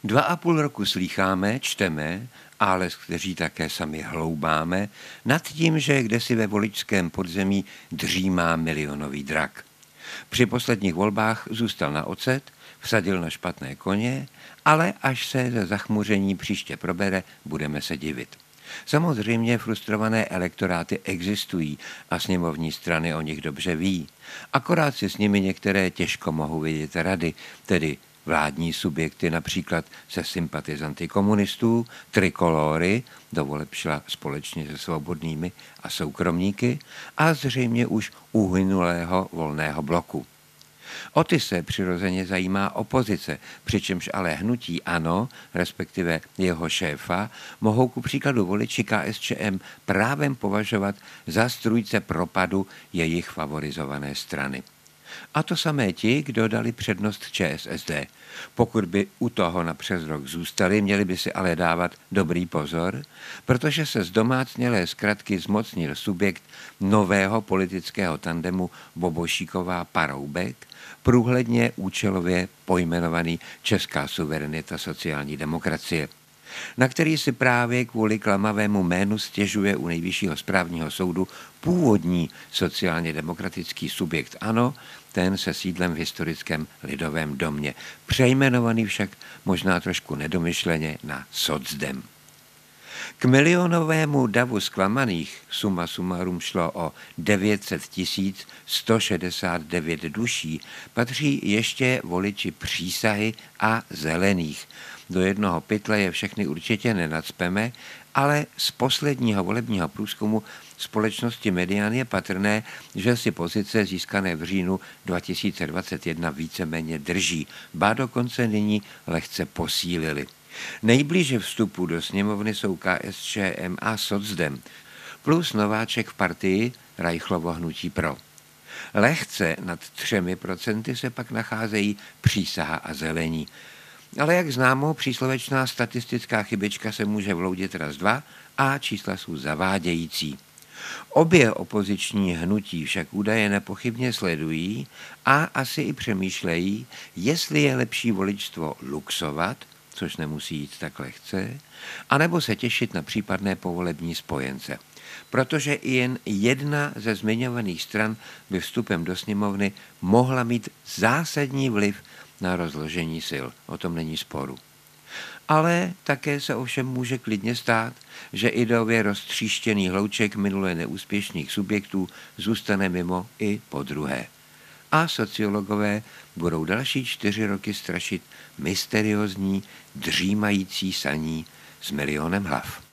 2,5 roku slýcháme, čteme, ale kteří také sami hloubáme, nad tím, že kdesi ve voličském podzemí dřímá milionový drak. Při posledních volbách zůstal na ocet, vsadil na špatné koně, ale až se ze zachmuření příště probere, budeme se divit. Samozřejmě frustrované elektoráty existují a sněmovní strany o nich dobře ví. Akorát si s nimi některé těžko mohou vidět rady, tedy vládní subjekty například se sympatizanty komunistů, trikolory, do voleb šla společně se svobodnými a soukromníky a zřejmě už uhynulého volného bloku. O ty se přirozeně zajímá opozice, přičemž ale hnutí ANO, respektive jeho šéfa, mohou ku příkladu voliči KSČM právem považovat za strůjce propadu jejich favorizované strany. A to samé ti, kdo dali přednost ČSSD. Pokud by u toho na přes rok zůstali, měli by si ale dávat dobrý pozor, protože se z domácnělé zkratky zmocnil subjekt nového politického tandemu Bobošíková-Paroubek, průhledně účelově pojmenovaný Česká suverenita sociální demokracie, na který si právě kvůli klamavému jménu stěžuje u Nejvyššího správního soudu původní sociálně demokratický subjekt ANO, ten se sídlem v historickém Lidovém domě, přejmenovaný však možná trošku nedomyšleně na Socdem. K milionovému davu zklamaných suma sumarum šlo o 900 169 duší, patří ještě voliči Přísahy a Zelených. Do jednoho pytle je všechny určitě nenacpeme, ale z posledního volebního průzkumu společnosti Median je patrné, že si pozice získané v říjnu 2021 víceméně drží, ba dokonce nyní lehce posílily. Nejblíže vstupu do sněmovny jsou KSČM a Socdem, plus nováček v partii Reichlovo hnutí Pro. Lehce nad 3% se pak nacházejí Přísaha a Zelení. Ale jak známo, příslovečná statistická chybička se může vloudit raz dva a čísla jsou zavádějící. Obě opoziční hnutí však údaje nepochybně sledují a asi i přemýšlejí, jestli je lepší voličstvo luxovat, což nemusí jít tak lehce, anebo se těšit na případné povolební spojence. Protože i jen jedna ze zmiňovaných stran by vstupem do sněmovny mohla mít zásadní vliv na rozložení sil. O tom není sporu. Ale také se ovšem může klidně stát, že ideově roztříštěný hlouček minule neúspěšných subjektů zůstane mimo i podruhé. A sociologové budou další 4 roky strašit mysteriózní, dřímající saní s milionem hlav.